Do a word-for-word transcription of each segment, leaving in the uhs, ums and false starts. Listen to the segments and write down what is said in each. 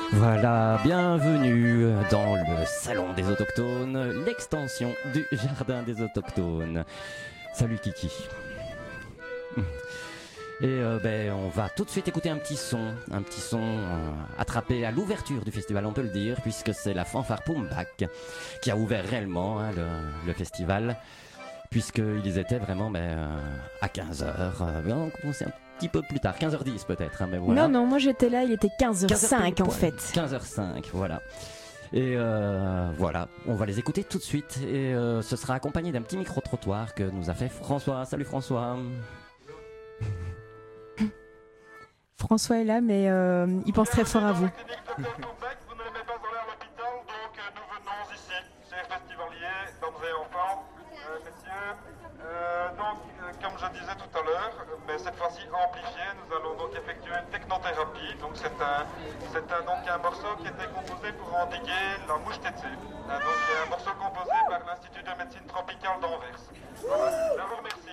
Voilà, bienvenue dans le Salon des Autochtones, l'extension du Jardin des Autochtones. Salut Kiki. Et euh, ben, on va tout de suite écouter un petit son, un petit son euh, attrapé à l'ouverture du festival, on peut le dire, puisque c'est la fanfare Pumbak qui a ouvert réellement hein, le, le festival, puisqu'ils étaient vraiment ben, euh, à quinze heures. Euh, ben, on commençait un petit peu plus tard, quinze heures dix peut-être. Hein, mais voilà. Non, non, moi j'étais là, il était quinze heures cinq en fait. quinze heures cinq, voilà. Et euh, voilà, on va les écouter tout de suite. Et euh, ce sera accompagné d'un petit micro-trottoir que nous a fait François. Salut François. François est là, mais euh, il pense très fort à vous. Vous ne l'aimez pas aller à l'hôpital, donc euh, nous venons ici, chers festivaliers, dames et enfants, euh, messieurs. Euh, donc, euh, comme je disais tout à l'heure, euh, mais cette fois-ci amplifié, nous allons donc effectuer une technothérapie. Donc, c'est un, c'est un, donc un morceau qui était composé pour endiguer la mouche tétée. Euh, donc, c'est un morceau composé par l'Institut de médecine tropicale d'Anvers. Voilà, je vous remercie.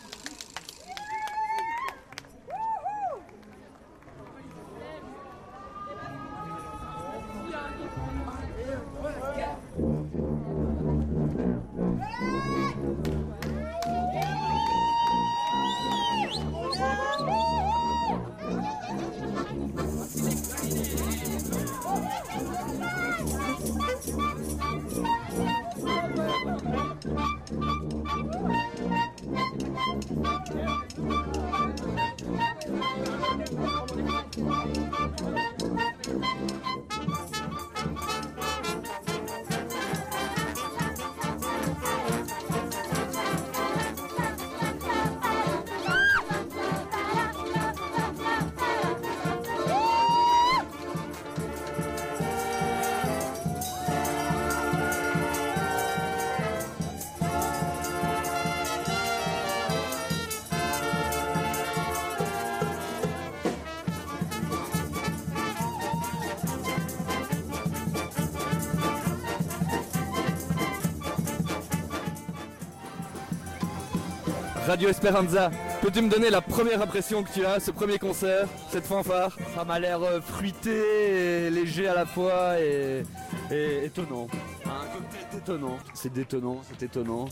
Radio Esperanza, peux-tu me donner la première impression que tu as, ce premier concert, cette fanfare? Ça m'a l'air euh, fruité et léger à la fois et, et étonnant. Un cocktail détonnant. C'est détonnant, c'est étonnant.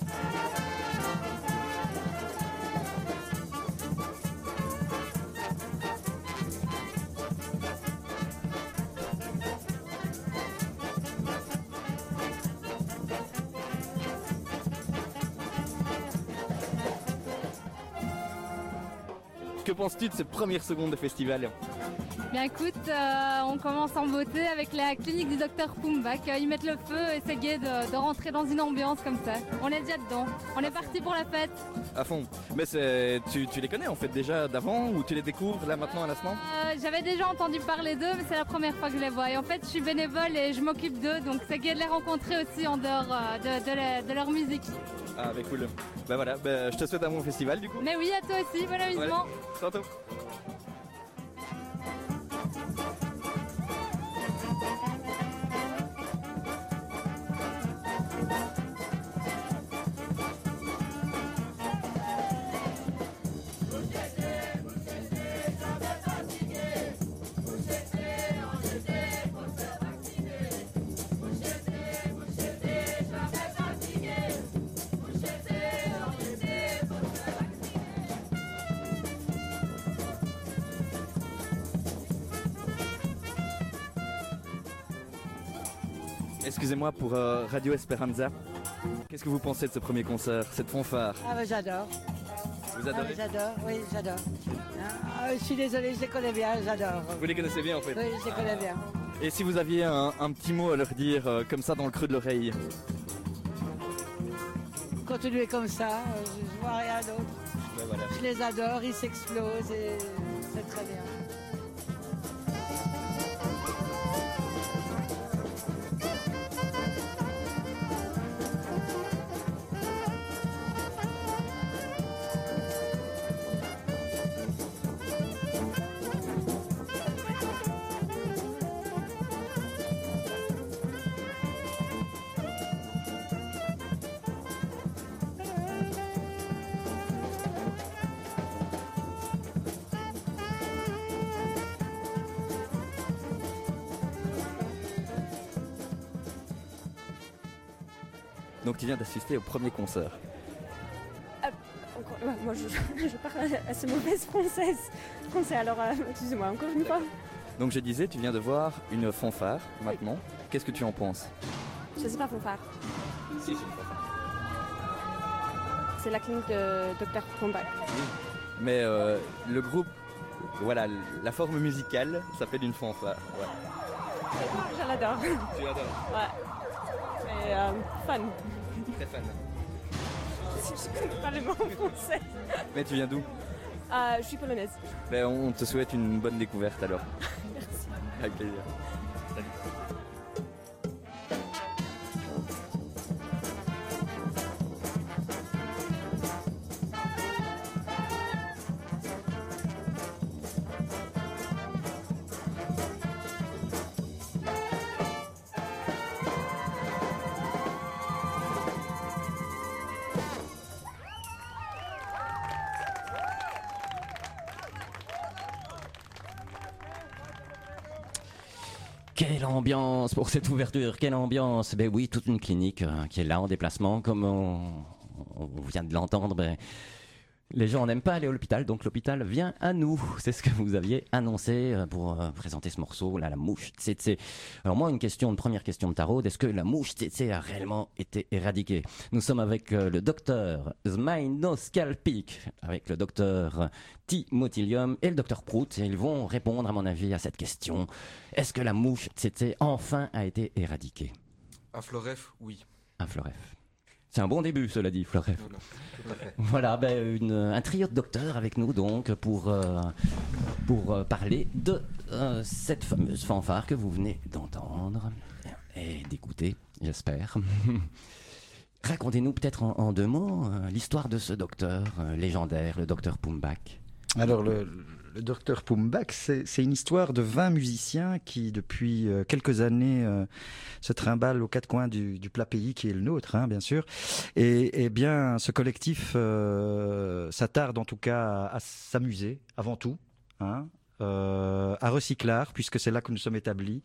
Que penses-tu de ces premières secondes de festival? Bien écoute, euh, on commence en beauté avec la clinique du docteur Pumbak. Ils mettent le feu et c'est gai de, de rentrer dans une ambiance comme ça. On est déjà dedans. On est parti pour la fête. À fond. Mais c'est, tu, tu les connais en fait déjà d'avant ou tu les découvres là maintenant à l'instant? euh, J'avais déjà entendu parler d'eux, mais c'est la première fois que je les vois. Et en fait, je suis bénévole et je m'occupe d'eux, donc c'est gai de les rencontrer aussi en dehors euh, de, de, la, de leur musique. Ah bah cool. Bah voilà, bah, je te souhaite un bon festival du coup. Mais oui, à toi aussi, bon amusement. Ouais. Tantôt. Excusez-moi pour euh, Radio Esperanza. Qu'est-ce que vous pensez de ce premier concert, cette fanfare? Ah bah j'adore. Vous Ah, adorez? bah, j'adore, oui j'adore. Ah, je suis désolée, je les connais bien, j'adore. Vous les connaissez bien en fait? Oui, je les connais bien. Et si vous aviez un, un petit mot à leur dire, euh, comme ça dans le creux de l'oreille? Continuez comme ça, euh, je, je vois rien d'autre. Ben voilà. Je les adore, ils s'explosent et c'est très bien. Donc tu viens d'assister au premier concert. Ah, encore, ouais, moi je, je parle assez mauvaise française. Français, alors euh, excusez-moi encore une fois. Donc je disais, tu viens de voir une fanfare maintenant. Oui. Qu'est-ce que tu en penses? Je sais pas fanfare. Si, c'est une fanfare. C'est la clinique de docteur Pumbak. Oui. Mais euh, le groupe, voilà, la forme musicale s'appelle une fanfare. Ouais. Je l'adore. Tu l'adores? Ouais. Et euh, fan. Très fan. Je connais pas le mot français. Mais tu viens d'où? euh, Je suis polonaise. Ben, on te souhaite une bonne découverte alors. Merci. Avec plaisir. Salut. Quelle ambiance pour cette ouverture, quelle ambiance. Ben oui, toute une clinique euh, qui est là en déplacement, comme on, on vient de l'entendre. Ben, les gens n'aiment pas aller à l'hôpital, donc l'hôpital vient à nous. C'est ce que vous aviez annoncé euh, pour euh, présenter ce morceau, là, la mouche tsetse. Alors moi, une question, une première question de tarot, est-ce que la mouche tsetse a réellement été éradiquée? Nous sommes avec euh, le docteur Zmainoskalpik, avec le docteur Timotilium et le docteur Prout, et ils vont répondre, à mon avis, à cette question. Est-ce que la mouche tsetse enfin a été éradiquée? À Floref, oui. À Floref. C'est un bon début, cela dit, Floref. Voilà, tout à fait. Voilà, ben, une, un trio de docteurs avec nous, donc, pour, euh, pour euh, parler de euh, cette fameuse fanfare que vous venez d'entendre et d'écouter, j'espère. Racontez-nous peut-être en, en deux mots euh, l'histoire de ce docteur euh, légendaire, le docteur Pumbak. Alors, le, le docteur Pumbak, c'est, c'est une histoire de vingt musiciens qui, depuis euh, quelques années, euh, se trimballent aux quatre coins du, du plat pays qui est le nôtre, hein, bien sûr. Et, et bien, ce collectif euh, s'attarde en tout cas à, à s'amuser, avant tout, hein, euh, à Recyclard, puisque c'est là que nous sommes établis.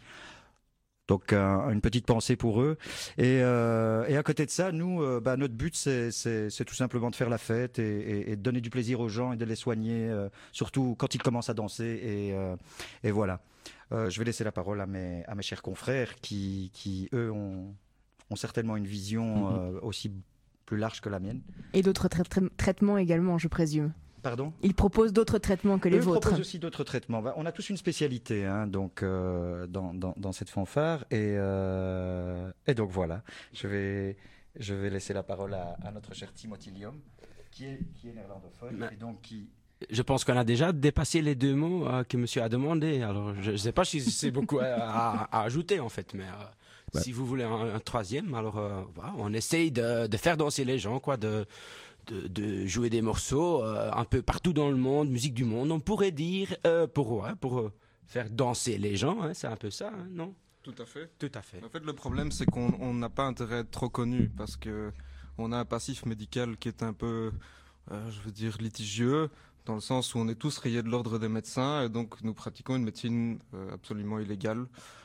Donc euh, une petite pensée pour eux. Et, euh, et à côté de ça, nous, euh, bah, notre but, c'est, c'est, c'est tout simplement de faire la fête et, et, et de donner du plaisir aux gens et de les soigner, euh, surtout quand ils commencent à danser. Et, euh, et voilà. Euh, je vais laisser la parole à mes, à mes chers confrères qui, qui eux, ont, ont certainement une vision euh, aussi plus large que la mienne. Et d'autres tra- tra- traitements également, je présume. Pardon ? Ils proposent d'autres traitements que les Eux vôtres. proposent aussi d'autres traitements. On a tous une spécialité, hein, donc euh, dans, dans, dans cette fanfare, et, euh, et donc voilà. Je vais, je vais laisser la parole à, à notre cher Timotilium, qui est, qui est néerlandophone, Mais... et donc qui. Je pense qu'on a déjà dépassé les deux mots euh, que monsieur a demandé. Alors, je ne sais pas si c'est beaucoup à, à, à ajouter, en fait. Mais euh, ouais. Si vous voulez un, un troisième, alors euh, voilà, on essaye de, de faire danser les gens, quoi, de, de, de jouer des morceaux euh, un peu partout dans le monde, musique du monde, on pourrait dire, euh, pour, ouais, pour euh, faire danser les gens. Hein, c'est un peu ça, hein, non ? Tout à fait. Tout à fait. En fait, le problème, c'est qu'on n'a pas intérêt à être trop connu, parce qu'on a un passif médical qui est un peu, euh, je veux dire, litigieux, dans le sens où on est tous rayés de l'ordre des médecins, et donc nous pratiquons une médecine euh, absolument illégale.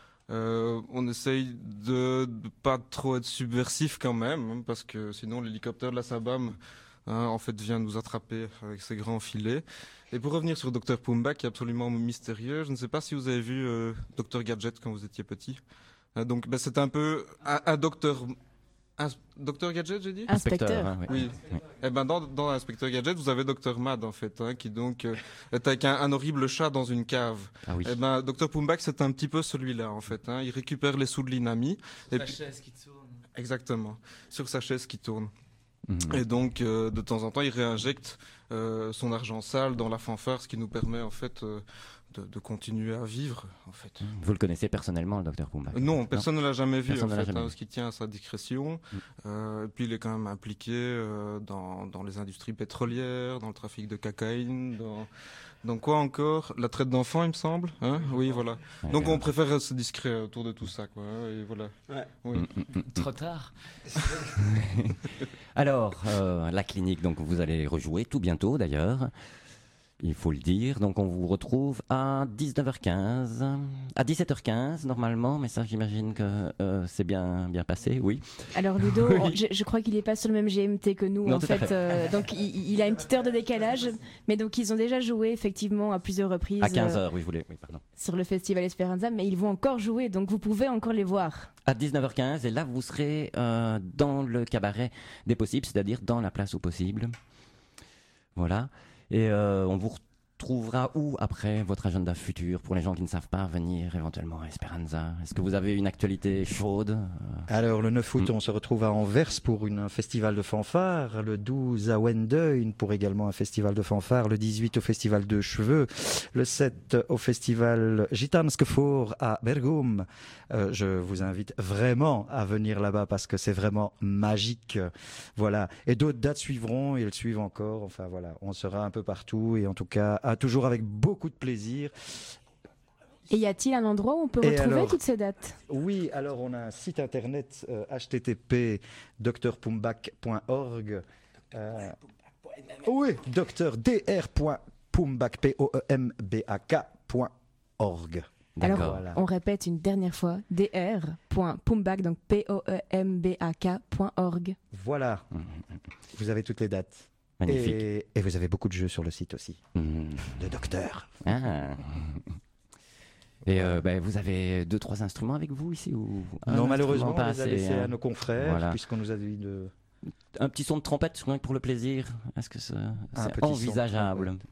Euh, on essaye de ne pas trop être subversif quand même, hein, parce que sinon l'hélicoptère de la SABAM hein, en fait vient nous attraper avec ses grands filets. Et pour revenir sur docteur Pumbak, qui est absolument mystérieux, je ne sais pas si vous avez vu euh, docteur Gadget quand vous étiez petit. Euh, donc ben, c'est un peu un, un docteur... Un, docteur Gadget, j'ai dit ? Inspecteur. Hein, oui. oui. Et ben dans, dans Inspecteur Gadget, vous avez docteur Mad en fait, hein, qui donc euh, est avec un, un horrible chat dans une cave. Ah oui. Et ben docteur Pumbak, c'est un petit peu celui-là en fait. Hein. Il récupère les sous de l'Inami. Sur et sa puis... chaise qui tourne. Exactement. Sur sa chaise qui tourne. Mmh. Et donc euh, de temps en temps, il réinjecte euh, son argent sale dans la fanfare, ce qui nous permet en fait. Euh, De, de continuer à vivre, en fait. Vous le connaissez personnellement, le docteur Pumbak ? Non, personne non. ne l'a jamais vu, personne en fait, jamais hein, vu. parce qu'il tient à sa discrétion. Mm. Euh, et puis, il est quand même impliqué euh, dans, dans les industries pétrolières, dans le trafic de cocaïne, dans, dans quoi encore ? La traite d'enfants, il me semble. Hein oui, voilà. Ouais, Donc, ouais. on préfère rester discret autour de tout ça, quoi. Et voilà. Ouais. Oui. Mm, mm, mm. Trop tard. Alors, euh, la clinique, donc vous allez rejouer tout bientôt d'ailleurs. il faut le dire. Donc on vous retrouve à dix-neuf heures quinze, à dix-sept heures quinze normalement, mais ça j'imagine que euh, c'est bien, bien passé, oui. Alors Ludo, Oui. on- je, je crois qu'il n'est pas sur le même G M T que nous Non, en tout à fait. fait. euh, donc il, il a une petite heure de décalage, mais donc ils ont déjà joué effectivement à plusieurs reprises À quinze euh, heures, oui, je voulais, oui, pardon. sur le festival Esperanza, mais ils vont encore jouer, donc vous pouvez encore les voir. À dix-neuf heures quinze, et là vous serez euh, dans le cabaret des possibles, c'est-à-dire dans la place aux possibles. Voilà. Et euh, on vous retrouvera où après votre agenda futur pour les gens qui ne savent pas venir éventuellement à Esperanza? Est-ce que vous avez une actualité chaude? Alors, le neuf août, Mm. on se retrouve à Anvers pour une, un festival de fanfare. Le douze à Wendeuil pour également un festival de fanfare. Le dix-huit au festival de Cheveux. Le sept au festival Gitanske Voor à Bergum. Euh, je vous invite vraiment à venir là-bas parce que c'est vraiment magique. Voilà. Et d'autres dates suivront et elles suivent encore. Enfin, voilà. On sera un peu partout et en tout cas, à- toujours avec beaucoup de plaisir. Et y a-t-il un endroit où on peut Et retrouver alors toutes ces dates? Oui, alors on a un site internet euh, h t t p point d r pumbak point org. Euh, oui, docteur d r point pumbak p o e m b a k point org. Alors, Voilà. on répète une dernière fois, d r point pumbak, donc p o e m b a k point org. Voilà. Vous avez toutes les dates. Magnifique. Et, et vous avez beaucoup de jeux sur le site aussi. Mm. De docteur. Ah. Et euh, ben, vous avez deux, trois instruments avec vous ici ou un Non, malheureusement, instrument, on pas les a assez, laissés hein. à nos confrères, Voilà. puisqu'on nous a dit de... Un petit son de trompette, rien que pour le plaisir. Est-ce que ça- Un c'est petit son de envisageable? trompette.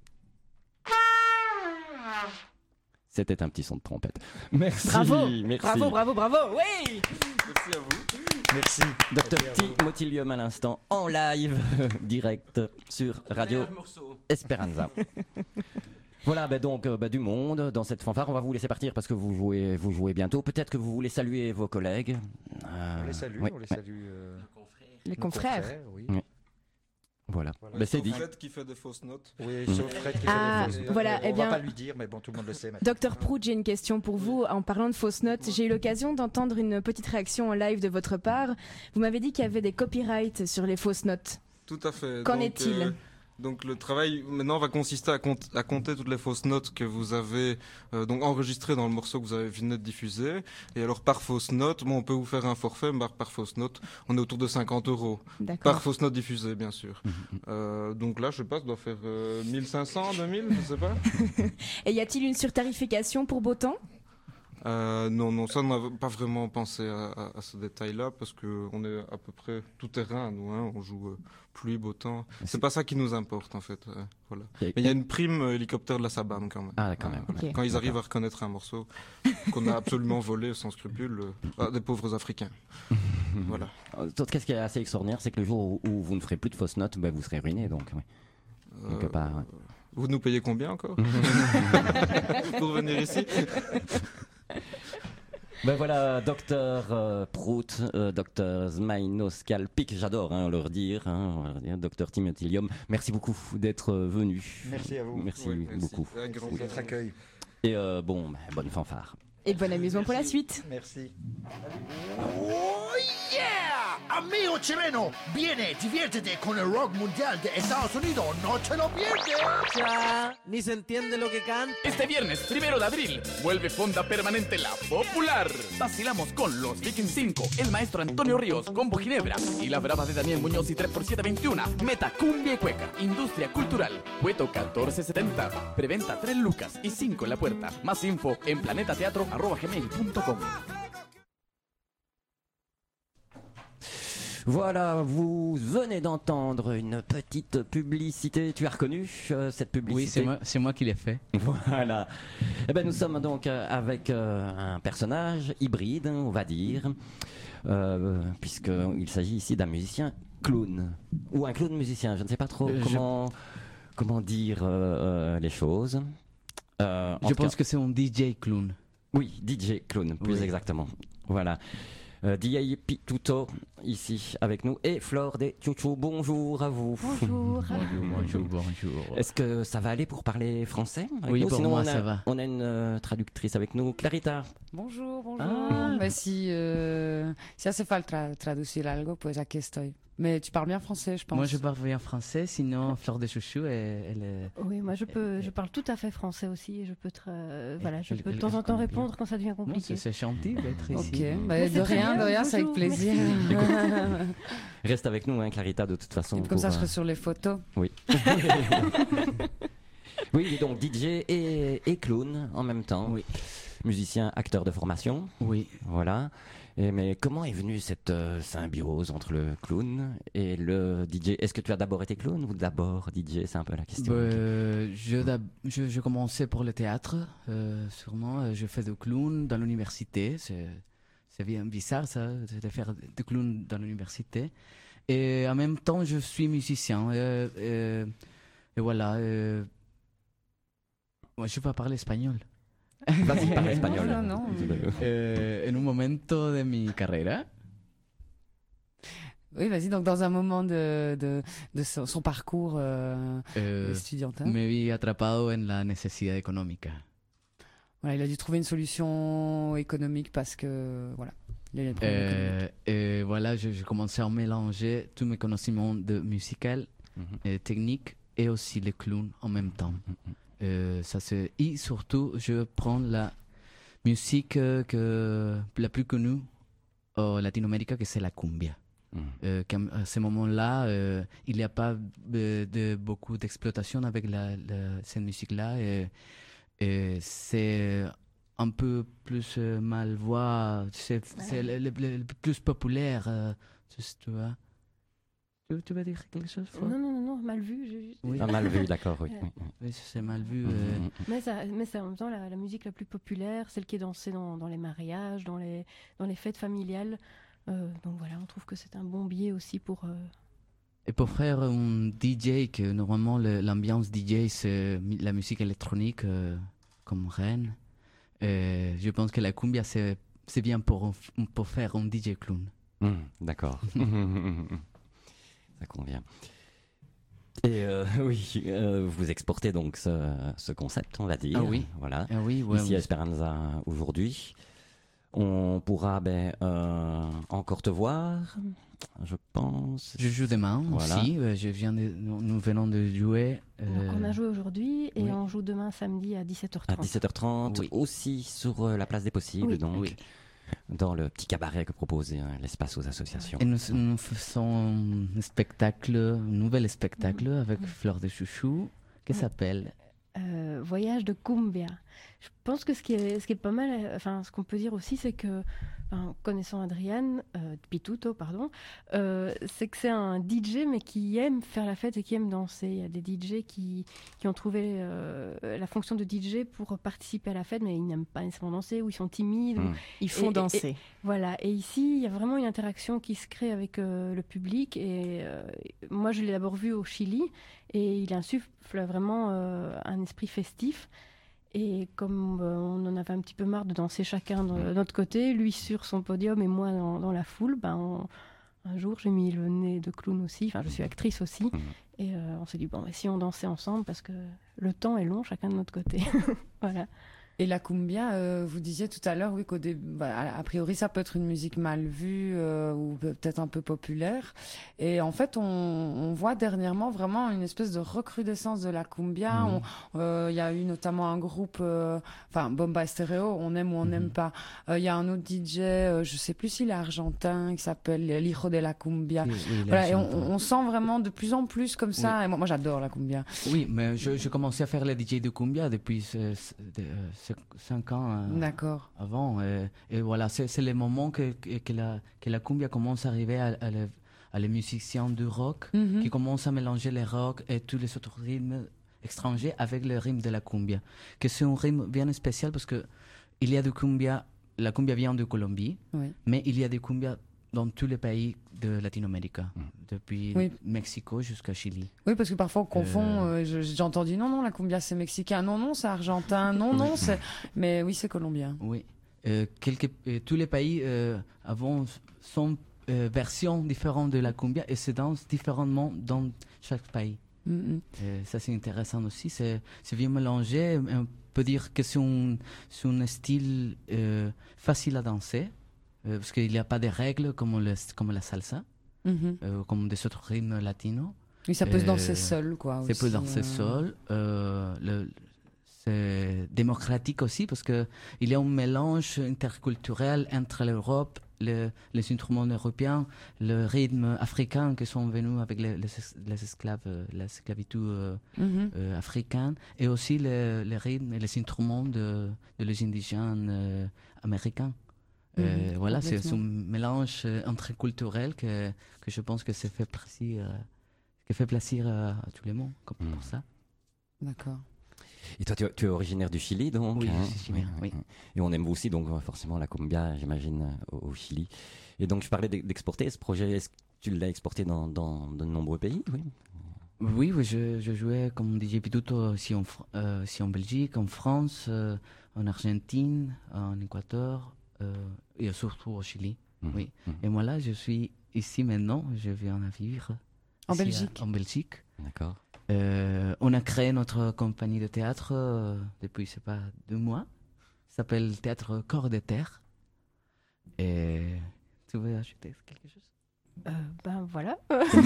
C'était un petit son de trompette. Merci. Bravo, merci. bravo, bravo, bravo, oui. Merci à vous. Merci. Docteur Timotilium à l'instant, en live, direct sur Radio Esperanza. Voilà, ben donc euh, ben du monde dans cette fanfare. On va vous laisser partir parce que vous jouez, vous jouez bientôt. Peut-être que vous voulez saluer vos collègues. Euh, On les salue, oui, on les ouais. salue. euh, Les nos confrères. oui. Oui. Voilà, Voilà, ben, c'est sauf dit. Fred qui fait des fausses notes. Oui, sauf Fred qui Ah, fait des fausses notes. voilà, On eh va bien- pas lui dire, mais bon, tout le monde le sait maintenant. Docteur Prout, j'ai une question pour vous. En parlant de fausses notes, j'ai eu l'occasion d'entendre une petite réaction en live de votre part. Vous m'avez dit qu'il y avait des copyrights sur les fausses notes. Tout à fait. Qu'en Donc, est-il euh, Donc le travail maintenant va consister à, compte- à compter toutes les fausses notes que vous avez euh, donc enregistrées dans le morceau que vous avez venez de diffuser. Et alors par fausse note, bon, on peut vous faire un forfait, mais par, par fausse note, on est autour de cinquante euros. D'accord. Par fausse note diffusée, bien sûr. Euh, donc là, je sais pas, ça doit faire euh, mille cinq cents, deux mille, je sais pas. Et y a-t-il une surtarification pour beau temps? Euh, non, non, ça, on n'a pas vraiment pensé à, à- à ce détail-là, parce qu'on est à peu près tout terrain, nous, hein, on joue euh, pluie, beau temps. C'est pas ça qui nous importe, en fait. euh, voilà. Et- Mais il y a une prime euh, hélicoptère de la Sabam, quand même. Ah, quand même. Ok. Quand ils arrivent à reconnaître un morceau qu'on a absolument volé sans scrupule euh, à des pauvres Africains. Voilà. Euh, Qu'est-ce qui est assez extraordinaire, c'est que le jour où, où vous ne ferez plus de fausses notes, ben, vous serez ruiné. Donc, oui. Quelque Euh, part, ouais. Vous nous payez combien encore pour venir ici? Ben voilà, docteur euh, Prout, euh, docteur Zmaïnoskalpik, j'adore hein, leur dire, hein, on va leur dire, docteur Timotilium, merci beaucoup d'être euh, venu. Merci à vous. Merci, Oui, merci. beaucoup. Un grand Pour votre accueil. Et euh, bon, ben, bonne fanfare. Et bon amusement pour la suite. Merci. ¡Oh, yeah! Amigo chileno, viene, diviértete con el rock mundial de Estados Unidos, no te lo pierdes. Ya, ni se entiende lo que canta. Este viernes, primero de abril, vuelve Fonda Permanente La Popular. Vacilamos con los Vikings cinco, el maestro Antonio Ríos, Combo Ginebra y la brava de Daniel Muñoz y tres por siete veintiuno. Meta Cumbia y Cueca, Industria Cultural, Cueto catorce setenta. Preventa tres lucas y cinco en la puerta. Más info en planetateatro arroba gmail punto com. Voilà, vous venez d'entendre une petite publicité. Tu as reconnu euh, cette publicité? Oui, c'est moi, c'est moi qui l'ai fait. Voilà. Eh ben, nous sommes donc euh, avec euh, un personnage hybride, on va dire, euh, puisqu'il s'agit ici d'un musicien clown. Ou un clown musicien, je ne sais pas trop Euh, je- comment, comment dire euh, euh, les choses. Euh, en Je tout pense cas- que c'est un D J clown. Oui, D J clown, plus Oui. exactement. Voilà. Euh, D J Pituto, ici avec nous, et Flore des Tchouchou, bonjour à vous. Bonjour. Bonjour, bonjour, bonjour. Est-ce que ça va aller pour parler français avec Oui, nous? pour Sinon, moi, on a, ça va. On a une euh, traductrice avec nous, Clarita. Bonjour, bonjour. Ah, bah, si, euh, si hace falta traducir algo, pues aquí estoy. Mais tu parles bien français, je pense. Moi, je parle bien français, sinon Fleur de Chouchou, elle, elle est... Oui, moi je peux, je parle tout à fait français aussi et je peux, tra- euh, voilà, je elle- peux de elle- temps en elle temps connaît répondre bien. quand ça devient Bon, compliqué. c'est c'est gentil d'être ici. Ok, bah, Mais de c'est très rien, bien, de rien, c'est avec bonjour, plaisir. merci. Reste avec nous, hein, Clarita, de toute façon. Comme pour, ça, je euh, serai sur les photos. Oui. Oui, il est donc D J et, et clown en même temps. Oui. Musicien, acteur de formation. Oui. Voilà. Et mais comment est venue cette euh, symbiose entre le clown et le D J? Est-ce que tu as d'abord été clown ou d'abord D J? C'est un peu la question. Euh, je, d'ab- je, je commençais pour le théâtre, euh, sûrement. Euh, Je fais de clown dans l'université. C'est, c'est bien bizarre, ça, de faire de clown dans l'université. Et en même temps, je suis musicien. Euh, euh, et voilà. Euh, moi, je peux parler espagnol. Vas-y, parle espagnol. Non, non, non. Euh, en un momento de mi carrera. Oui, vas-y, donc dans un moment de, de, de son, son parcours euh, Euh, estudiantin. me vi atrapado en la necesidad económica. Voilà, il a dû trouver une solution économique parce que, voilà, il y a des problèmes économiques. Euh, et voilà, je, je commençais à mélanger tous mes connaissances de musical, Mhm. et technique et aussi les clowns en même temps. Euh, ça c'est et surtout je prends la musique euh, que la plus connue au Latinoamérique, que c'est la cumbia. Mhm. Euh, qu'à à ce moment-là, euh, il n'y a pas de, de beaucoup d'exploitation avec la, la- cette musique-là. Et, et c'est un peu plus euh, mal voix, c'est c'est le, le- le- le plus populaire. euh, tu, tu vois. Tu, tu veux dire quelque chose, Flo? Non, non, non, non, mal vu. j'ai juste- Oui. Ah, mal vu, d'accord, oui. Ouais. oui, oui. Oui, c'est mal vu. Mhm, euh, mhm. Mais, ça, mais c'est en même temps la, la musique la plus populaire, celle qui est dansée dans, dans les mariages, dans les, dans les fêtes familiales. Euh, donc voilà, on trouve que c'est un bon biais aussi pour... euh, Et pour faire un D J, que normalement le- l'ambiance D J c'est mi- la musique électronique euh, comme reine, euh, je pense que la cumbia c'est c'est bien pour, pour faire un D J clown. Mhm, d'accord. Ça convient. Et euh, oui, euh, vous exportez donc ce, ce concept, on va dire. Ah oui. Voilà. Ah oui, ouais, Ici oui. à Esperanza aujourd'hui. On pourra ben, euh, encore te voir, je pense. Je joue demain Voilà. aussi. euh, je viens de, nous, nous venons de jouer. euh, Donc on a joué aujourd'hui et oui. on joue demain samedi à dix-sept heures À trente. dix-sept heures trente, Oui. aussi sur euh, la place des possibles, Oui. donc, Oui. dans le petit cabaret que propose euh, l'espace aux associations. Et nous, nous faisons un spectacle, un nouvel spectacle avec Fleur de Chouchou qui Oui. s'appelle. Euh, voyage de cumbia. Je pense que ce qui est, ce qui est pas mal, euh, enfin, ce qu'on peut dire aussi, c'est que, enfin, connaissant Adrian, euh, Pituto, pardon, euh, c'est que c'est un D J, mais qui aime faire la fête et qui aime danser. Il y a des D J qui, qui ont trouvé euh, la fonction de D J pour participer à la fête, mais ils n'aiment pas nécessairement danser, ou ils sont timides. Mm. ou- Ils font Et- et- danser. et- voilà. Et ici, il y a vraiment une interaction qui se crée avec euh, le public. Et euh, moi, je l'ai d'abord vu au Chili, et il insuffle vraiment euh, un esprit festif. Et comme euh, on en avait un petit peu marre de danser chacun de Mm. notre côté, lui sur son podium et moi dans, dans la foule, ben on- un jour j'ai mis le nez de clown aussi, enfin je suis actrice aussi, Mm. et euh, on s'est dit bon, mais si on dansait ensemble, parce que le temps est long chacun de notre côté. Voilà. Et la cumbia, euh, vous disiez tout à l'heure, oui, qu'au début, bah, a a priori, ça peut être une musique mal vue euh, ou peut-être un peu populaire. Et en fait, on, on voit dernièrement vraiment une espèce de recrudescence de la cumbia. Mhm. On- euh, Il y a eu notamment un groupe, euh, enfin Bomba Stereo, on aime ou on n'aime pas. Euh, Il y a un autre D J, euh, je sais plus s'il est argentin, qui s'appelle L'Hijo de la Cumbia. Oui, oui, il est Voilà, et on, argentin. on sent vraiment de plus en plus comme ça. Et moi, moi, j'adore la cumbia. Oui, mais je, je commençais à faire le D J de cumbia depuis ce- ce- de- euh, ce- cinq ans euh, D'accord. avant. Et, et voilà, c'est c'est le moment que, que, que la, que la cumbia commence à arriver à, à, le- à les musiciens du rock, Mhm. qui commencent à mélanger les rock et tous les autres rythmes étrangers avec le rythme de la cumbia. Que c'est un rythme bien spécial parce que il y a de cumbia, la cumbia vient de Colombie, Oui. mais il y a des cumbias dans tous les pays de Latino-Amérique, depuis Oui. Mexico jusqu'à Chili. Oui, parce que parfois on confond. euh, je- J'ai entendu non, non, la cumbia c'est mexicain, non, non, c'est argentin, non, non, c'est. Mais oui, c'est colombien. Oui. Euh, quelques, euh, tous les pays euh, avant sont euh, versions différentes de la cumbia et se dansent différemment dans chaque pays. Mhm. Euh, ça c'est intéressant aussi, c'est c'est bien mélangé. On peut dire que c'est un, c'est un style euh, facile à danser euh, parce qu'il n'y a pas de règles comme, le, comme la salsa, Mhm. euh, comme des autres rythmes latinos. Oui, ça peut se Euh, danser seul, quoi, Ça peut aussi, danser euh. seul. Euh, le- c'est démocratique aussi parce que il y a un mélange interculturel entre l'Europe, le- les instruments européens, le rythme africain qui sont venus avec les, les, es- les esclaves, euh, l'esclavitude euh, Mhm. euh, africaine, et aussi le- les rythmes et les instruments de, de les indigènes euh, américains. Euh, Mhm, voilà, c'est c'est un complètement. mélange euh, interculturel que, que je pense que ça fait plaisir, euh, qui fait plaisir à, à tout le monde, comme pour ça. D'accord. Et toi, tu, es- tu es originaire du Chili, donc Oui, hein je suis chilien, oui. Et on aime aussi, donc, forcément, la cumbia, j'imagine, euh, au, au Chili. Et donc, je parlais d'e- d'exporter. Ce projet, est-ce que tu l'as exporté dans, dans de nombreux pays? Oui. Oui, oui, je, je jouais comme D J Pituto ici en, Fr- euh, ici en Belgique, en France, euh, en Argentine, en Équateur euh, et surtout au Chili. Mhm, Oui. mhm. Et moi là, je suis ici maintenant, je viens à vivre. En ici à- Belgique. En Belgique. D'accord. Euh, on a créé notre compagnie de théâtre euh, depuis, c'est pas, deux mois. Ça s'appelle Théâtre Corps de Terre. Et tu veux ajouter quelque chose? Euh, ben voilà.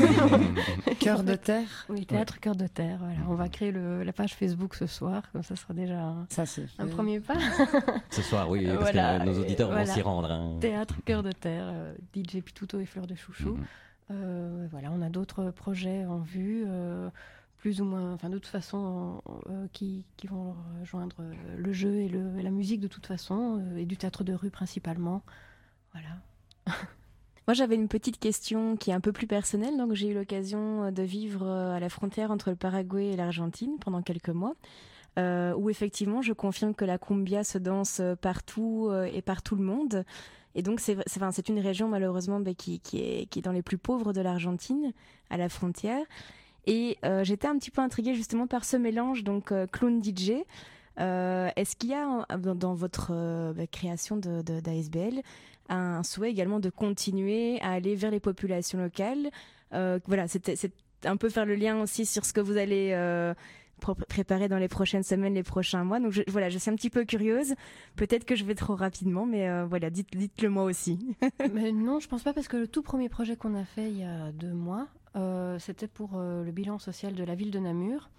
Cœur de terre. Oui, théâtre Cœur de Terre. Voilà. On va créer le, la page Facebook ce soir, comme ça sera déjà un, ça, c'est un fait. premier pas. Ce soir, oui, parce Voilà. que nos auditeurs Voilà. vont s'y rendre. hein. Théâtre Cœur de Terre, euh, D J Pituto et Fleur de Chouchou. Mhm. Euh, voilà, on a d'autres projets en vue, euh, plus ou moins, enfin de toute façon, euh, qui, qui vont rejoindre euh, le jeu et, le, et la musique de toute façon, euh, et du théâtre de rue principalement. Voilà. Moi, j'avais une petite question qui est un peu plus personnelle. Donc, j'ai eu l'occasion de vivre à la frontière entre le Paraguay et l'Argentine pendant quelques mois, euh, où effectivement, je confirme que la cumbia se danse partout euh, et par tout le monde. Et donc, c'est, c'est, enfin, c'est une région, malheureusement, bah, qui, qui, est, qui est dans les plus pauvres de l'Argentine, à la frontière. Et euh, j'étais un petit peu intriguée, justement, par ce mélange, donc euh, clown D J. Euh, est-ce qu'il y a, dans, dans votre euh, bah, création de, de, d'A S B L, un souhait également de continuer à aller vers les populations locales? euh, Voilà, c'était, c'est un peu faire le lien aussi sur ce que vous allez euh, pr- préparer dans les prochaines semaines, les prochains mois. Donc je, voilà, je suis un petit peu curieuse. Peut-être que je vais trop rapidement, mais euh, voilà, dites, dites-le moi aussi. Mais non, je pense pas, parce que le tout premier projet qu'on a fait il y a deux mois, euh, c'était pour euh, le bilan social de la ville de Namur.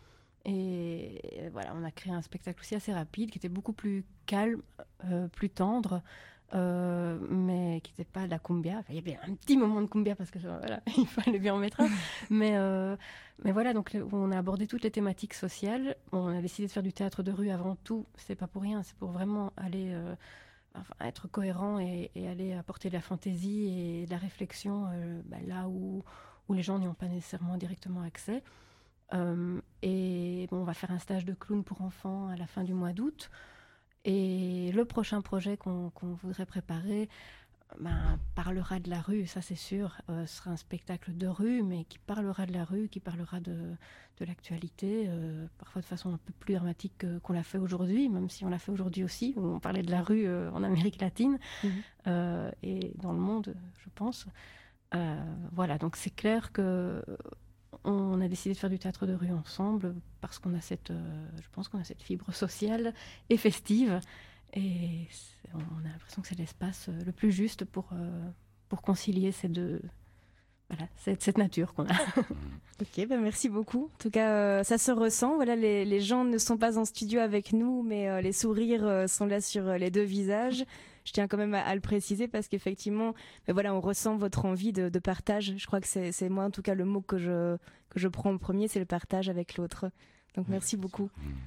Et voilà, on a créé un spectacle aussi assez rapide, qui était beaucoup plus calme, euh, plus tendre, euh, mais qui n'était pas de la cumbia. Enfin, il y avait un petit moment de cumbia parce que voilà, il fallait bien en mettre un. mais, euh, mais voilà, donc on a abordé toutes les thématiques sociales. On a décidé de faire du théâtre de rue avant tout. C'est pas pour rien, c'est pour vraiment aller euh, enfin, être cohérent et, et aller apporter de la fantaisie et de la réflexion euh, bah, là où, où les gens n'y ont pas nécessairement directement accès. Euh, et bon, on va faire un stage de clown pour enfants à la fin du mois d'août. Et le prochain projet qu'on qu'on voudrait préparer ben, parlera de la rue, ça c'est sûr. Euh, ce sera un spectacle de rue, mais qui parlera de la rue, qui parlera de, de l'actualité, euh, parfois de façon un peu plus dramatique que- qu'on l'a fait aujourd'hui, même si on l'a fait aujourd'hui aussi, où on parlait de la rue euh, en Amérique latine Mhm. euh, et dans le monde, je pense. Euh, voilà, donc c'est clair que on a décidé de faire du théâtre de rue ensemble parce qu'on a cette, euh, je pense qu'on a cette fibre sociale et festive, et c'est- on a l'impression que c'est l'espace euh, le plus juste pour euh, pour concilier ces deux, voilà, cette, cette nature qu'on a. Ok, ben merci beaucoup. En tout cas, euh, ça se ressent. Voilà, les, les gens ne sont pas en studio avec nous, mais euh, les sourires euh, sont là sur euh, les deux visages. Je tiens quand même à, à le préciser parce qu'effectivement, ben voilà, on ressent votre envie de, de partage. Je crois que c'est, c'est moi, en tout cas, le mot que je que je prends en premier, c'est le partage avec l'autre. Donc merci beaucoup.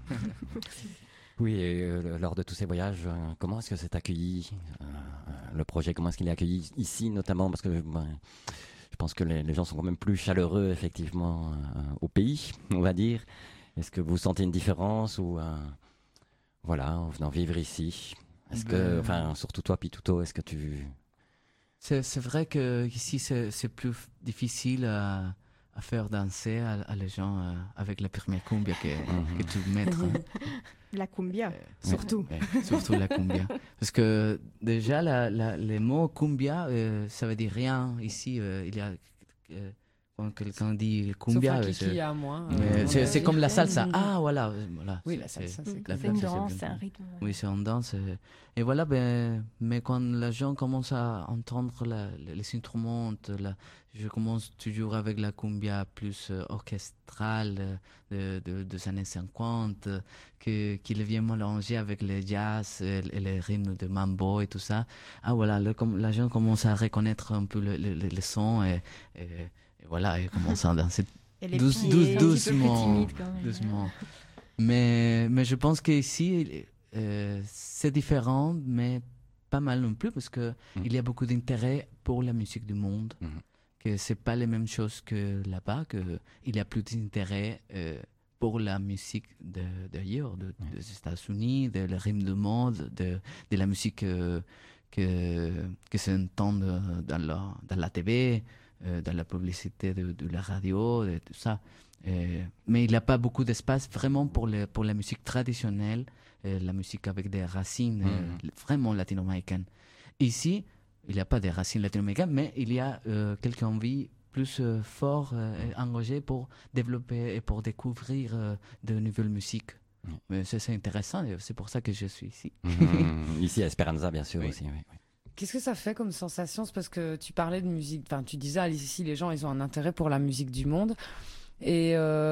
Oui, et euh, lors de tous ces voyages, euh, comment est-ce que c'est accueilli euh, le projet, comment est-ce qu'il est accueilli ici notamment, parce que ben, je pense que les, les gens sont quand même plus chaleureux effectivement euh, au pays, on va dire. Est-ce que vous sentez une différence ou euh, voilà, en venant vivre ici? Est-ce que, Ben- enfin, surtout toi, Pituto, est-ce que tu... C'est, c'est vrai qu'ici, c'est, c'est plus f- difficile à, à faire danser à, à les gens euh, avec la première cumbia que, que tu mettre. La cumbia, surtout. Ouais, ouais, surtout la cumbia. Parce que déjà, la, la, les mots cumbia, euh, ça veut dire rien ici. euh, il y a euh, quand quelqu'un dit cumbia, Sauf un c'est, kiki à moi, mais euh, c'est, ouais. c'est comme la salsa. Ah voilà, euh, voilà. Oui, la salsa, c'est la comme une salsa, danse, bien- c'est un rythme, ouais. Oui, c'est une danse. euh, Et voilà, ben, mais quand les gens commencent à entendre la- les les instruments, la- je commence toujours avec la cumbia plus euh, orchestrale euh, de, de- des années cinquante, euh, que, qui vient mélanger avec le jazz et, et les rythmes de mambo et tout ça. Ah voilà, le, comme, la gens commence à reconnaître un peu le, le, le- le son et, et, et voilà, et commence à danser Et les douce, pieds, douce, un petit peu plus doucement. timides quand même. doucement. Mais, mais je pense qu'ici, euh, c'est différent, mais pas mal non plus, parce qu'il Mm. il y a beaucoup d'intérêt pour la musique du monde, Mhm. que c'est pas les mêmes choses que là-bas, qu'il y a plus d'intérêt euh, pour la musique de, d'ailleurs, de, des États-Unis, de le rythme du monde, de, de la musique euh, que, que s'entend euh, dans la, dans la T V, euh, dans la publicité de, de la radio, de tout ça. Euh, mais il n'y a pas beaucoup d'espace vraiment pour, le, pour la musique traditionnelle, euh, la musique avec des racines euh, Mhm. vraiment latino-américaines. Ici, il n'y a pas de racines latino-américaines, mais il y a euh, quelques envies plus euh, fort euh, et engagées pour développer et pour découvrir euh, de nouvelles musiques. Mais c'est, c'est intéressant et c'est pour ça que je suis ici. Mhm. Ici à Esperanza, bien sûr, Oui. aussi. Oui, oui. Qu'est-ce que ça fait comme sensation? C'est parce que tu parlais de musique, enfin tu disais, ah, ici les gens ils ont un intérêt pour la musique du monde. Et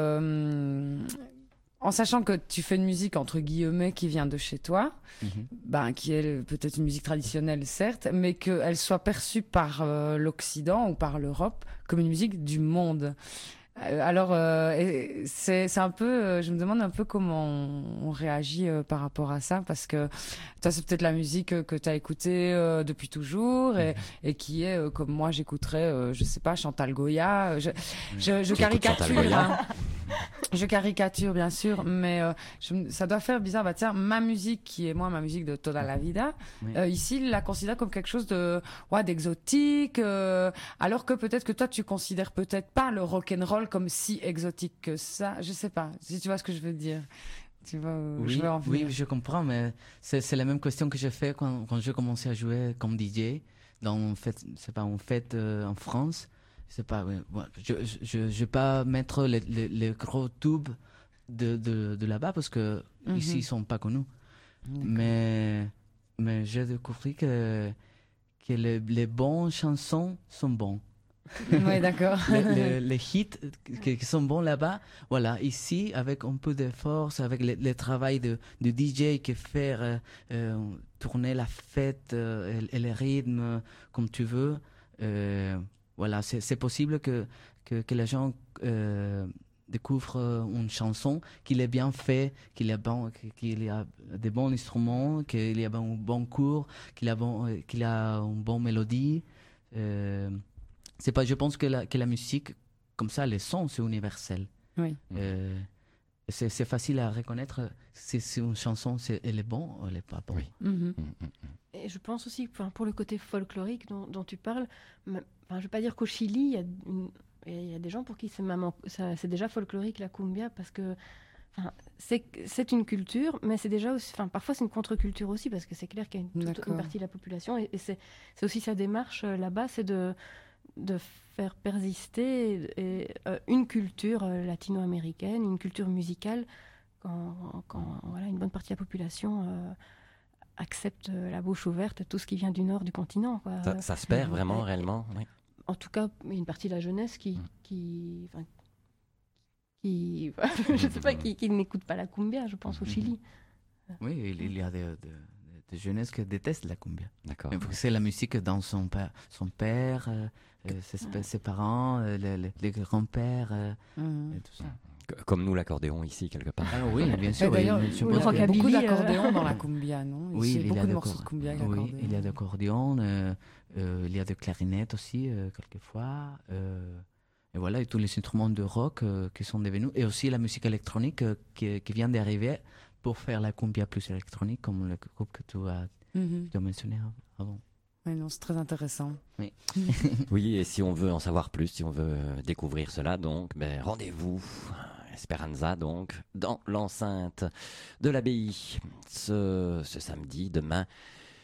euh, en sachant que tu fais une musique entre guillemets qui vient de chez toi, Mhm. ben, qui est peut-être une musique traditionnelle certes, mais qu'elle soit perçue par euh, l'Occident ou par l'Europe comme une musique du monde. Euh, Alors, euh, et c'est c'est un peu, euh, je me demande un peu comment on, on réagit euh, par rapport à ça, parce que toi, c'est peut-être la musique euh, que tu as écoutée euh, depuis toujours et, et qui est, euh, comme moi, j'écouterais, euh, je sais pas, Chantal Goya. euh, Je, je, je Tu écoutes Chantal caricature, Goya hein. Je caricature, bien sûr, mais euh, je me- ça doit faire bizarre. Bah tiens, ma musique, qui est moi ma musique de Toda la Vida, Oui. euh, ici, il la considère comme quelque chose de, ouais, d'exotique, euh, alors que peut-être que toi, tu considères peut-être pas le rock'n'roll comme si exotique que ça. Je sais pas, si tu vois ce que je veux dire. Tu vois, où Oui, je veux en oui, venir. je comprends, mais c'est, c'est la même question que j'ai fait quand, quand j'ai commencé à jouer comme D J dans une fête, c'est pas une fête euh, en France. C'est pas, ouais, ouais, je, je, je, je vais pas mettre les, les, les gros tubes de, de, de là-bas parce que Mhm. ici ils sont pas connus. D'accord. Mais, mais j'ai découvert que, que les, les bonnes chansons sont bons. Ouais, d'accord. les, les- les hits qui, qui sont bons là-bas, voilà, ici, avec un peu de force, avec le, le travail de, de D J qui fait euh, euh, tourner la fête euh, et, et les rythmes comme tu veux, euh, voilà, c'est, c'est possible que, que, que les gens euh, découvrent une chanson qu'il est bien fait, qu'il y a, bon, qu'il y a des bons instruments, qu'il y a un bon cours, qu'il y a, bon, euh, qu'il y a une bonne mélodie. Euh, c'est pas, je pense que la, que la musique, comme ça, les sons, c'est universel. Oui. Euh, c'est, c'est facile à reconnaître si, si une chanson, c'est, elle est bonne ou elle n'est pas bonne. Mhm. Et je pense aussi, enfin, pour le côté folklorique dont, dont tu parles, mais, enfin, je ne veux pas dire qu'au Chili, il y, a une- il y a des gens pour qui c'est, même en- ça- c'est déjà folklorique la cumbia, parce que enfin, c'est, c'est une culture, mais c'est déjà aussi, enfin, parfois c'est une contre-culture aussi, parce que c'est clair qu'il y a une, toute D'accord. une partie de la population, et, et c'est, c'est aussi sa démarche euh, là-bas, c'est de, de faire persister et, euh, une culture euh, latino-américaine, une culture musicale, quand, quand voilà, une bonne partie de la population euh, accepte euh, la bouche ouverte tout ce qui vient du nord du continent. Quoi. Ça, ça se perd Euh, vraiment, et- réellement. Oui. En tout cas, il y a une partie de la jeunesse qui, qui, enfin, qui, je sais pas, qui, qui n'écoute pas la cumbia, je pense, au Chili. Oui, il, il y a des, des, des jeunesses qui détestent la cumbia. D'accord. Mais parce que c'est la musique dans son père, son père euh, euh, ses, ses parents, euh, les, les- les grands-pères, euh, Mhm. et tout ça. C- Comme nous, l'accordéon ici, quelque part. Ah oui, bien sûr. Et d'ailleurs, oui, il je y pense a que- beaucoup rockabilly, d'accordéons euh. dans la cumbia, non? Oui, Ici, il y a il y beaucoup a de de morceaux cor- de cumbia avec oui, accordéon. il y a d'accordéon, euh, euh, il y a de clarinette aussi, euh, quelquefois. euh, et voilà, et tous les instruments de rock euh, qui sont devenus. Et aussi la musique électronique euh, qui, qui vient d'arriver pour faire la cumbia plus électronique, comme le groupe que tu as, Mhm. tu as mentionné avant. Oui, non, c'est très intéressant. Oui. Oui, et si on veut en savoir plus, si on veut découvrir cela, donc, ben, rendez-vous à Esperanza, donc, dans l'enceinte de l'abbaye, ce, ce samedi, demain,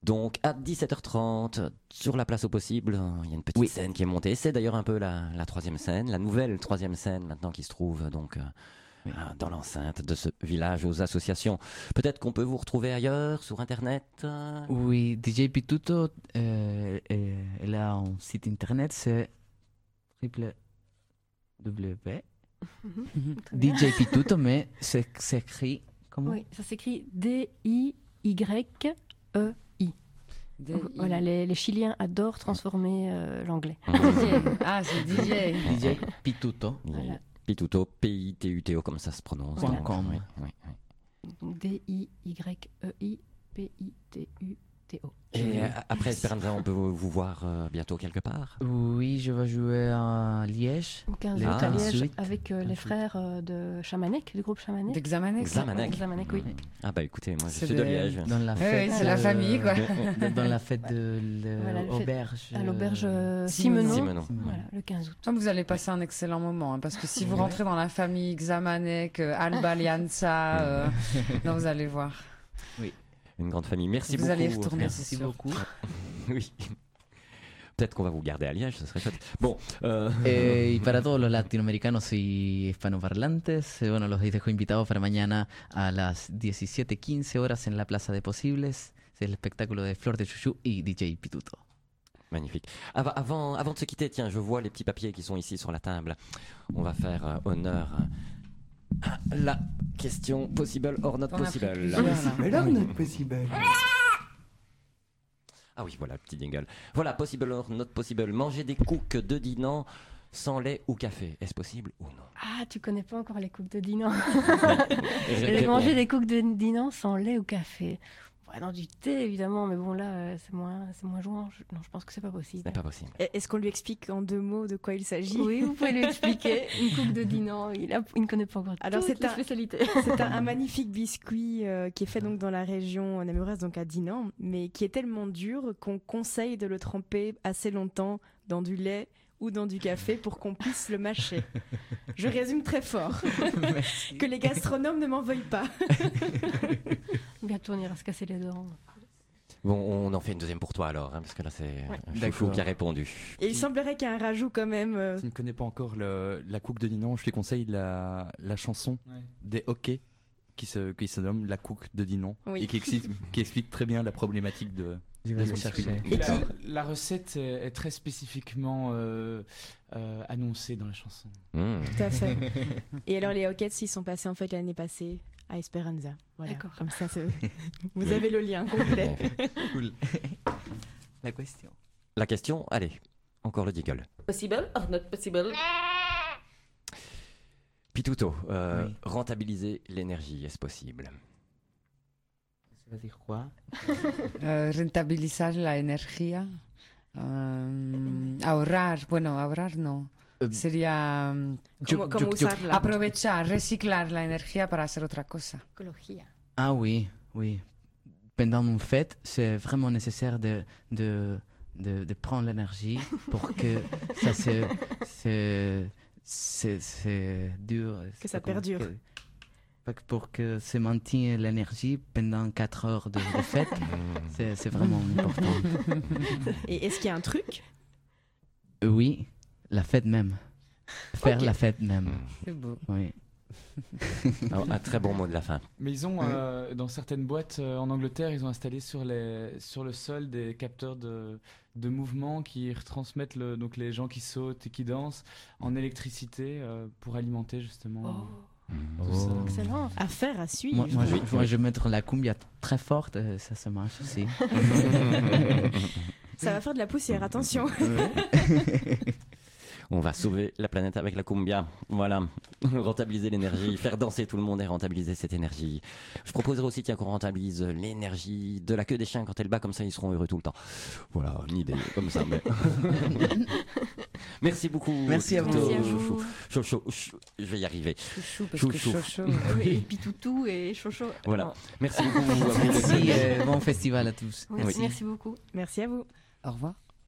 Donc à dix-sept heures trente, sur la place au possible, il y a une petite Oui. scène qui est montée. C'est d'ailleurs un peu la, la troisième scène, la nouvelle troisième scène maintenant qui se trouve donc euh, euh, dans l'enceinte de ce village aux associations. Peut-être qu'on peut vous retrouver ailleurs, sur Internet euh, Oui, D J Pituto, euh, euh, elle a un site internet, c'est triple W. Très D bien. J Pituto, mais c'est c'est écrit comment? Oui, ça s'écrit D I Y E I. D Donc, I. Voilà, les, les Chiliens adorent transformer euh, l'anglais. D J. Ah, c'est D J. D J Pituto. Voilà. Pituto, P I T U T O, comme ça se prononce. Point Donc, com. oui, oui, oui. Donc D I Y E I P I T U T O. Et euh, après Esperanza, on peut vous vous voir euh, bientôt quelque part. Oui, je vais jouer à Liège. Au quinze Le août à Liège quinze-huit. avec euh, les frères euh, de Chamanek, du groupe Chamanek. D'Examanek. Xamanek. Xamanek, oui. Ah bah écoutez, moi je C'est suis de des- Liège. Dans la Oui, fête. oui, c'est la euh, famille, quoi. Dans, dans la fête de Voilà, le fait- l'auberge. À l'auberge euh, Simenon. Simenon. Simenon. Voilà, le quinze août. Ah, vous allez passer un excellent moment, hein, parce que si vous rentrez dans la famille Xamanek, euh, Alba Alianza, euh, non, vous allez voir. Une grande famille. Merci Vous beaucoup. allez y retourner, Merci c'est sûr. beaucoup. Oui. Peut-être qu'on va vous garder à Liège, ce serait chouette. Bon, euh... Eh, y para todos los latinoamericanos y hispanoparlantes, eh, bueno, los dejo invitados para mañana a las diecisiete quince horas en la Plaza de Posibles. C'est el espectáculo de Flor de Chuchu y D J Pituto. magnifique. Avant, avant, avant de se quitter, tiens, je vois les petits papiers qui sont ici sur la table. On va faire euh, honneur à la question possible or not T'en as pris possible. plusieurs, là. Possible or not possible. Ah oui, voilà, le petit jingle. Voilà, possible or not possible. Manger des cooks de Dinan sans lait ou café. Est-ce possible ou non? Ah, tu connais pas encore les cooks de Dinan. Et je- J'ai mangé des cooks de Dinan sans lait ou café. Ouais, dans du thé, évidemment, mais bon, là, euh, c'est moins, c'est moins jouant. Je- Non, je pense que c'est pas possible. C'est pas possible. Et- Est-ce qu'on lui explique en deux mots de quoi il s'agit? Oui, vous pouvez lui expliquer. Une coupe de Dinan, il, a- il ne connaît pas encore Alors, toutes c'est les un- spécialités. C'est un, un magnifique biscuit euh, qui est fait donc dans la région namuroise, donc à Dinan, mais qui est tellement dur qu'on conseille de le tremper assez longtemps dans du lait ou dans du café pour qu'on puisse le mâcher. Je résume très fort. Que les gastronomes ne m'en veuillent pas. Bientôt, on ira se casser les dents. Bon, on en fait une deuxième pour toi alors, hein, parce que là c'est Ouais. Chouchou D'accord. qui a répondu. Et il semblerait qu'il y a un rajout quand même. euh, Tu ne connais pas encore le- la cook de Dinan, je te conseille la, la chanson Ouais. des hockey qui se, qui se nomme La cook de Dinan Oui. et qui explique, qui explique très bien la problématique de. Je de vais son le chercher. biscuit. Et La, qui- la recette est, est très spécifiquement euh, euh, annoncée dans la chanson. Mmh. Tout à fait. Et alors les Hockets, ils sont passés en fait l'année passée à Esperanza. Voilà. D'accord. Comme ça, c'est- vous avez le lien complet. Cool. La question. La question, allez, encore le jingle. Possible or not possible? Pituto, euh, Oui. rentabiliser l'énergie, est-ce possible? Ça veut dire quoi? Eh, rentabilizar la energía. Um, ahorrar, bueno, ahorrar no. Eh, Sería um, ¿Cómo, cómo usarla? aprovechar, reciclar la energía para hacer otra cosa. Écologie. Ah oui, oui. Pendant une fête, c'est vraiment nécessaire de, de, de, de prendre l'énergie pour que ça se... se- c'est c'est dur. Que c'est ça pas comment- perdure. que- pas que pour que se maintienne l'énergie pendant quatre heures de, de fête, c'est c'est vraiment important. Et est-ce qu'il y a un truc? Euh, Oui, la fête même. Faire Ok. la fête même. C'est beau. Oui. Alors, un très bon mot de la fin. Mais ils ont, euh, dans certaines boîtes euh, en Angleterre, ils ont installé sur, les, sur le sol des capteurs de, de mouvement qui retransmettent le, donc les gens qui sautent et qui dansent en électricité euh, pour alimenter justement. Oh. ça. Excellent. Affaire à suivre. Moi, moi, je, moi, je vais mettre la cumbia très forte, euh, ça, ça marche aussi. Ça va faire de la poussière, attention. On va sauver la planète avec la cumbia. Voilà, rentabiliser l'énergie, faire danser tout le monde et rentabiliser cette énergie. Je proposerais aussi tiens, qu'on rentabilise l'énergie de la queue des chiens quand elle bat, comme ça ils seront heureux tout le temps. Voilà, une idée comme ça. Mais... Merci beaucoup. Merci à vous. Tito. Merci à Chou, vous. chou, chou, chou, chou. Je vais y arriver. Chouchou, parce Chou, que chou. chocho. Et puis toutou et chocho. Voilà. Merci beaucoup. à vous. Merci, euh, bon festival à tous. Oui, Oui. Merci beaucoup. Merci à vous. Au revoir.